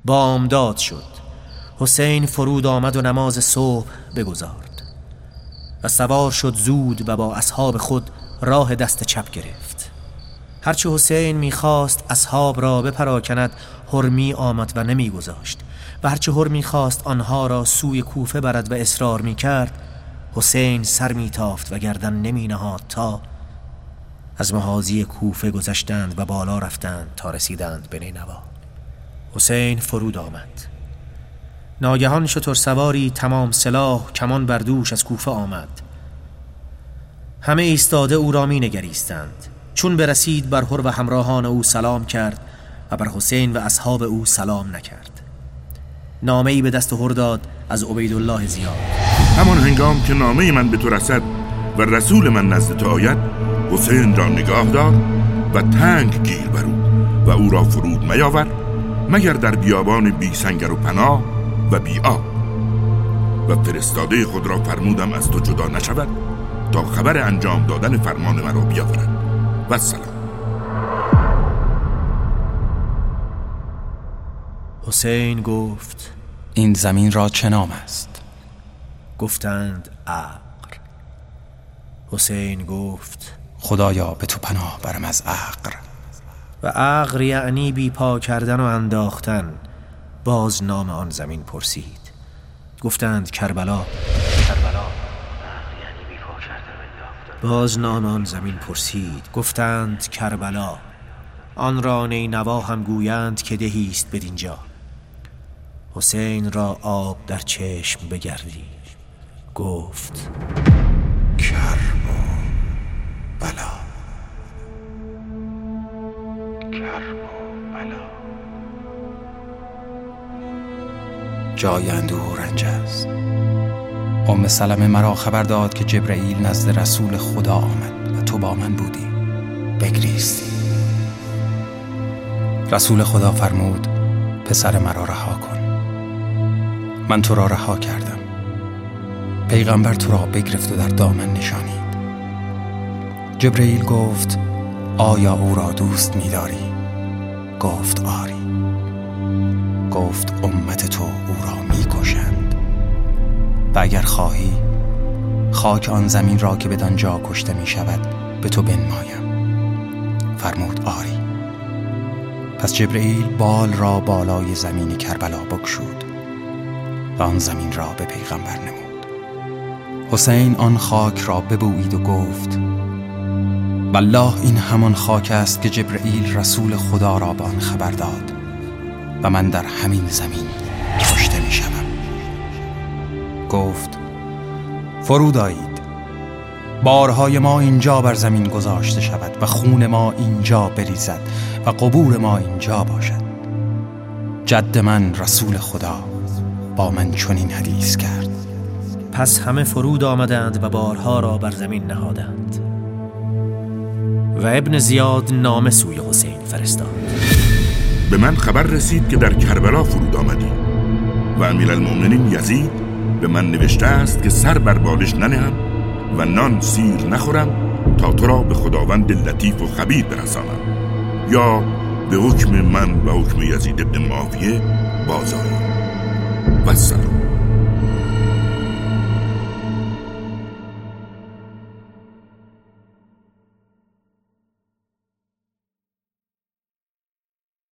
بامداد شد. حسین فرود آمد و نماز صبح بگزارد و سوار شد زود و با اصحاب خود راه دست چپ گرفت. هرچه حسین می‌خواست اصحاب را بپراکند هرمی آمد و نمی‌گذاشت و هرچه هرمی خواست آنها را سوی کوفه برد و اصرار می‌کرد، حسین سر می‌تافت و گردن نمی‌نهاد تا از محاذی کوفه گذشتند و بالا رفتند تا رسیدند به نینوا. حسین فرود آمد. ناگهان شتر سواری تمام سلاح کمان بر دوش از کوفه آمد. همه ایستاده او را می نگریستند. چون برسید بر هر و همراهان او سلام کرد و بر حسین و اصحاب او سلام نکرد. نامه‌ای به دست هر داد از عبیدالله زیاد. همان هنگام که نامه من به تو رسد و رسول من نزد تو آید، حسین را نگاه دار و تنگ گیر بر او و او را فرود میاور مگر در بیابان بی سنگر و پناه و بی آب. و فرستاده خود را فرمودم از تو جدا نشود تا خبر انجام دادن فرمان مرا بیاورد. و سلام. حسین گفت: این زمین را چه نام است؟ گفتند عقر. حسین گفت: خدایا به تو پناه برم از عقر. و عقر یعنی بی پا کردن و انداختن. باز نام آن زمین پرسید. گفتند کربلا. باز نام آن زمین پرسید. گفتند کربلا. آن را نینوا هم گویند که دهی است بدینجا. حسین را آب در چشم بگردید. گفت: کربلا. جای اندوه و رنج است. ام سلمه مرا خبر داد که جبرئیل نزد رسول خدا آمد و تو با من بودی. بگریستی. رسول خدا فرمود پسر مرا رها کن. من تو را رها کردم. پیغمبر تو را بگرفت و در دامن نشانید. جبرئیل گفت آیا او را دوست می‌داری؟ گفت آری. گفت امت تو او را می‌کشند و اگر خواهی خاک آن زمین را که بدان جا کشته می‌شود به تو بنمایم. فرمود آری. پس جبرئیل بال را بالای زمین کربلا بگشود و آن زمین را به پیغمبر نمود. حسین آن خاک را ببویید و گفت والله این همان خاک است که جبرئیل رسول خدا را به آن خبر داد و من در همین زمین کشته می شدم. گفت فرود آیید. بارهای ما اینجا بر زمین گذاشته شود و خون ما اینجا بریزد و قبور ما اینجا باشد. جد من رسول خدا با من چنین حدیث کرد. پس همه فرود آمدند و بارها را بر زمین نهادند و ابن زیاد نامه سوی حسین فرستاد. به من خبر رسید که در کربلا فرود آمدی و امیرالمومنین یزید به من نوشته است که سر بر بالش ننهم و نان سیر نخورم تا تو را به خداوند لطیف و خبیر برسانم یا به حکم من و حکم یزید ابن معاویه بازآیی. و سلام.